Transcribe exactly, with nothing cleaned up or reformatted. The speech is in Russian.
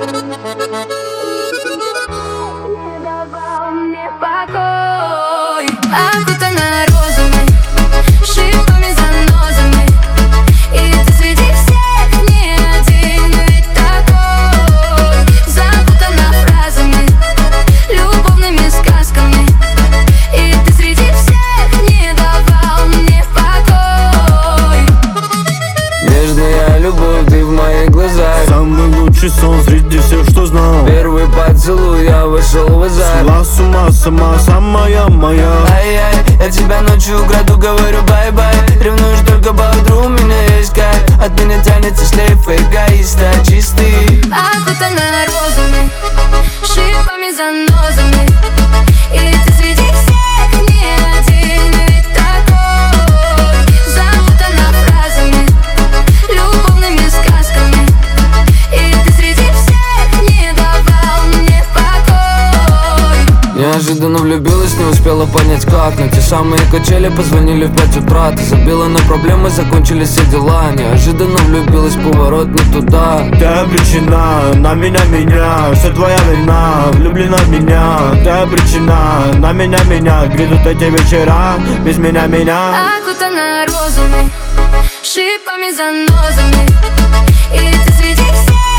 давал мне покой. Окутана розами, шипами, занозами, и ты среди всех не один ведь такой. Запутана фразами, любовными сказками, и ты среди всех не давал мне покой. Нежная любовь, ты в моих глазах, самый лучший сон среди всех, что знал. Первый поцелуй, я вышел в азарт. Сла с ума сама, самая моя. Ай-яй, я тебя ночью украду, говорю бай-бай. Ревнуешь только по утру, у меня есть кайф. От меня тянется шлейф эгоиста чистый. Окутана розами, шипами, занозами, и ты среди всех не один ведь такой. Запутана фразами, любовными сказками, и ты среди всех не давал мне покой. Неожиданно влюбилась, не успела понять как. На те самые качели позвонили в пять утра. Ты забила на проблемы, закончились все дела. Неожиданно влюбилась, поворот не туда. Ты обречена на меня, меня, все твоя вина. Влюблена в меня, ты обречена на меня, меня. Грядут эти вечера без меня, меня. Окутана розами, шипами, занозами, и ты среди всех